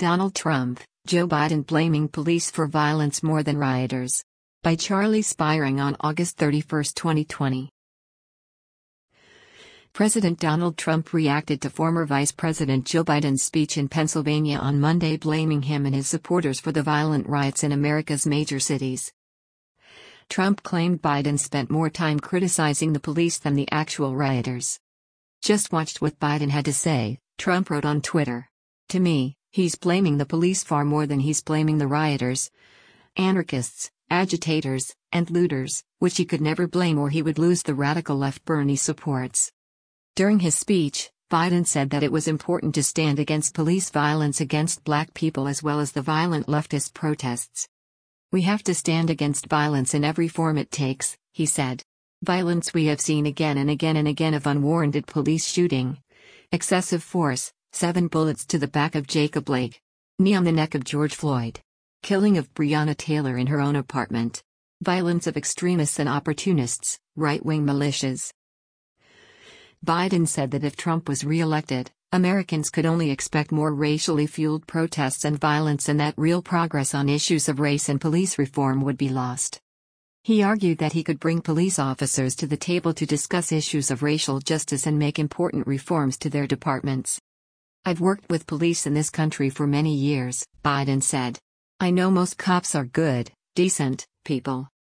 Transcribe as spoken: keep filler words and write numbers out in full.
Donald Trump, Joe Biden blaming police for violence more than rioters. By Charlie Spiring on August thirty-first, twenty twenty. President Donald Trump reacted to former Vice President Joe Biden's speech in Pennsylvania on Monday, blaming him and his supporters for the violent riots in America's major cities. Trump claimed Biden spent more time criticizing the police than the actual rioters. "Just watched what Biden had to say," Trump wrote on Twitter. "To me, he's blaming the police far more than he's blaming the rioters, anarchists, agitators, and looters, which he could never blame or he would lose the radical left Bernie supports." During his speech, Biden said that it was important to stand against police violence against black people as well as the violent leftist protests. "We have to stand against violence in every form it takes," he said. "Violence we have seen again and again and again of unwarranted police shooting, excessive force, seven bullets to the back of Jacob Blake, knee on the neck of George Floyd, killing of Breonna Taylor in her own apartment, violence of extremists and opportunists, right-wing militias." Biden said that if Trump was re-elected, Americans could only expect more racially fueled protests and violence and that real progress on issues of race and police reform would be lost. He argued that he could bring police officers to the table to discuss issues of racial justice and make important reforms to their departments. "I've worked with police in this country for many years," Biden said. "I know most cops are good, decent people.